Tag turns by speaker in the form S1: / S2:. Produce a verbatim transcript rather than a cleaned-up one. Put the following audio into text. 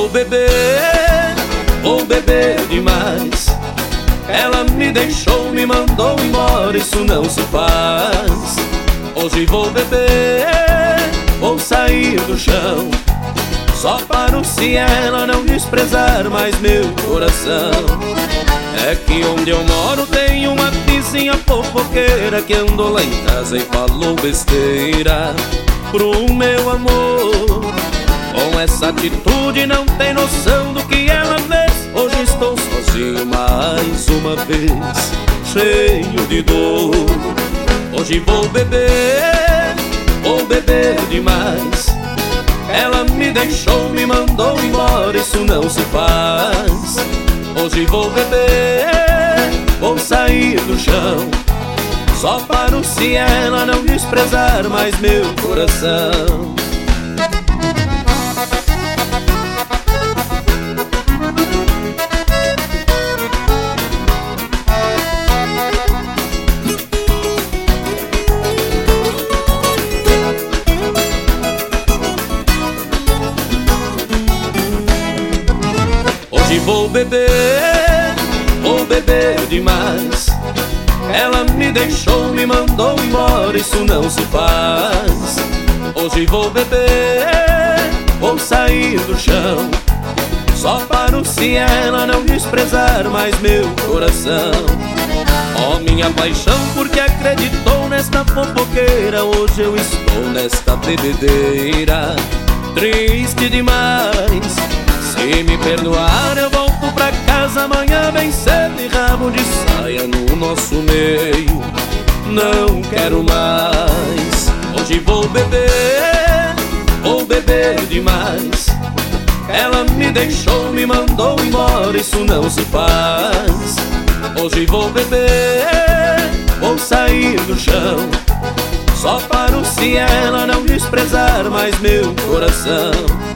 S1: beber, vou beber demais. Ela me deixou, me mandou embora, isso não se faz. Hoje vou beber, vou sair do chão. Só paro se ela não desprezar mais meu coração. É que onde eu moro tem uma vizinha fofoqueira que andou lá em casa e falou besteira pro meu amor. Com essa atitude não tem noção do que ela fez. Hoje estou sozinho mais uma vez, cheio de dor. Hoje vou beber, vou beber demais. Ela me deixou, me mandou embora, isso não se faz. Hoje vou beber, vou sair do chão. Só paro se ela não desprezar mais meu coração. Hoje vou beber, vou beber demais. Ela me deixou, me mandou embora, isso não se faz. Hoje vou beber, vou sair do chão. Só paro se ela não desprezar mais meu coração. Ó, minha paixão, porque acreditou nesta fofoqueira. Hoje eu estou nesta bebedeira, triste demais. Se me perdoar eu volto pra casa amanhã bem cedo e rabo de saia no nosso meio. Não quero mais. Hoje vou beber, vou beber demais. Ela me deixou, me mandou embora, isso não se faz. Hoje vou beber, vou sair do chão. Só paro se ela não desprezar mais meu coração.